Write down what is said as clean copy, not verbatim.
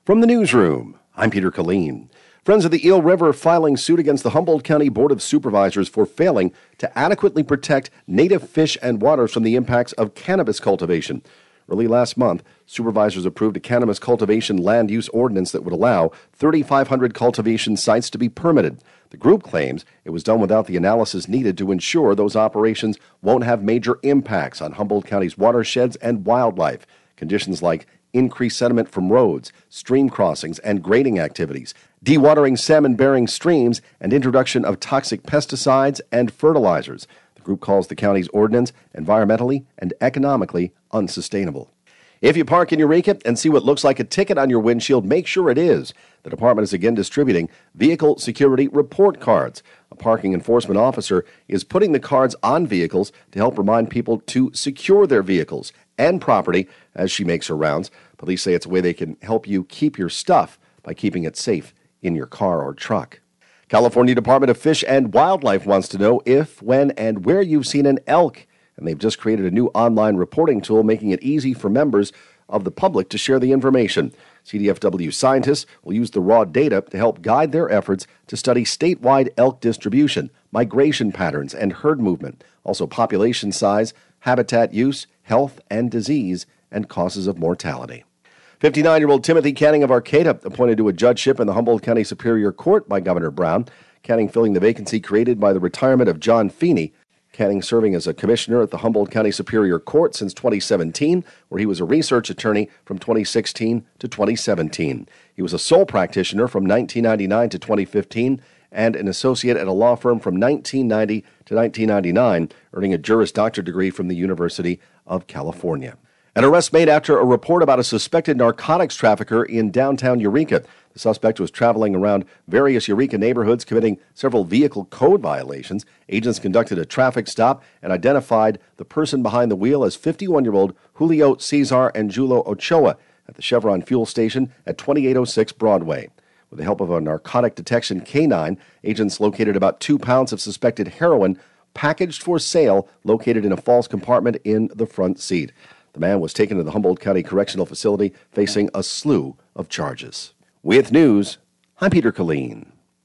From the newsroom, I'm Peter Killeen. Friends of the Eel River filing suit against the Humboldt County Board of Supervisors for failing to adequately protect native fish and waters from the impacts of cannabis cultivation. Early last month, supervisors approved a cannabis cultivation land use ordinance that would allow 3,500 cultivation sites to be permitted. The group claims it was done without the analysis needed to ensure those operations won't have major impacts on Humboldt County's watersheds and wildlife. Conditions like increased sediment from roads, stream crossings, and grading activities, dewatering salmon-bearing streams, and introduction of toxic pesticides and fertilizers. The group calls the county's ordinance environmentally and economically unsustainable. If you park in Eureka and see what looks like a ticket on your windshield, make sure it is. The department is again distributing vehicle security report cards. A parking enforcement officer is putting the cards on vehicles to help remind people to secure their vehicles and property as she makes her rounds. Police say it's a way they can help you keep your stuff by keeping it safe in your car or truck. California Department of Fish and Wildlife wants to know if, when, and where you've seen an elk. And they've just created a new online reporting tool making it easy for members of the public to share the information. CDFW scientists will use the raw data to help guide their efforts to study statewide elk distribution, migration patterns, and herd movement, also population size, habitat use, health and disease, and causes of mortality. 59-year-old Timothy Canning of Arcata appointed to a judgeship in the Humboldt County Superior Court by Governor Brown. Canning filling the vacancy created by the retirement of John Feeney. Canning serving as a commissioner at the Humboldt County Superior Court since 2017, where he was a research attorney from 2016 to 2017. He was a sole practitioner from 1999 to 2015 and an associate at a law firm from 1990 to 1999, earning a Juris Doctor degree from the University of California. An arrest made after a report about a suspected narcotics trafficker in downtown Eureka. The suspect was traveling around various Eureka neighborhoods committing several vehicle code violations. Agents conducted a traffic stop and identified the person behind the wheel as 51-year-old Julio Cesar Angulo Ochoa at the Chevron fuel station at 2806 Broadway. With the help of a narcotic detection canine, agents located about 2 pounds of suspected heroin packaged for sale located in a false compartment in the front seat. The man was taken to the Humboldt County Correctional Facility facing a slew of charges. With news, I'm Peter Killeen.